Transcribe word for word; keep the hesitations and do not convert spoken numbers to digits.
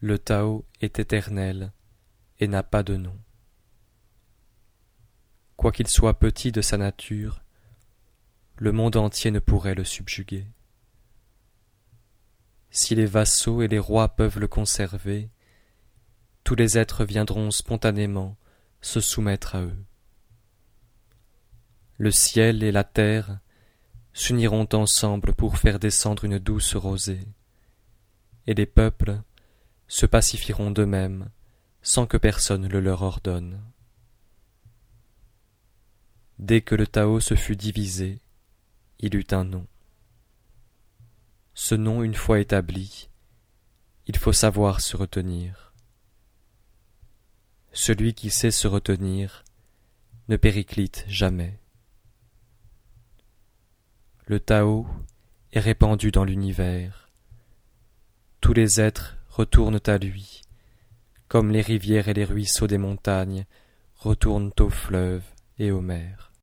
Le Tao est éternel et n'a pas de nom. Quoiqu'il soit petit de sa nature, le monde entier ne pourrait le subjuguer. Si les vassaux et les rois peuvent le conserver, tous les êtres viendront spontanément se soumettre à eux. Le ciel et la terre s'uniront ensemble pour faire descendre une douce rosée, et les peuples se pacifieront d'eux-mêmes sans que personne le leur ordonne. Dès que le Tao se fut divisé, il eut un nom. Ce nom, une fois établi, il faut savoir se retenir. Celui qui sait se retenir ne périclite jamais. Le Tao est répandu dans l'univers. Tous les êtres retournent à lui, comme les rivières et les ruisseaux des montagnes retournent aux fleuves et aux mers.